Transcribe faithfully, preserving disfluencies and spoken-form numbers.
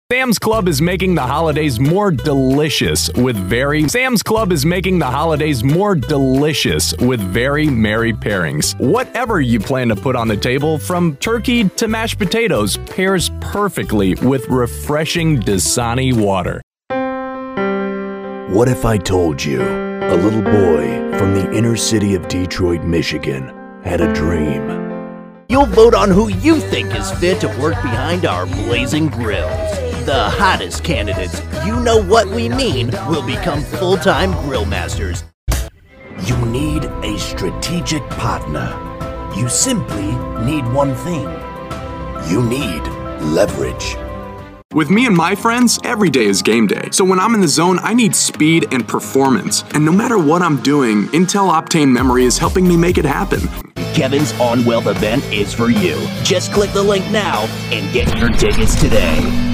Sam's Club is making the holidays more delicious with very Sam's Club is making the holidays more delicious with very merry pairings. Whatever you plan to put on the table, from turkey to mashed potatoes, pairs perfectly with refreshing Dasani water. What if I told you a little boy from the inner city of Detroit, Michigan had a dream? You'll vote on who you think is fit to work behind our blazing grills. The hottest candidates, you know what we mean, will become full-time grill masters. You need a strategic partner. You simply need one thing. You need leverage. With me and my friends, every day is game day. So when I'm in the zone, I need speed and performance. And no matter what I'm doing, Intel Optane Memory is helping me make it happen. Kevin's On Wealth event is for you. Just click the link now and get your tickets today.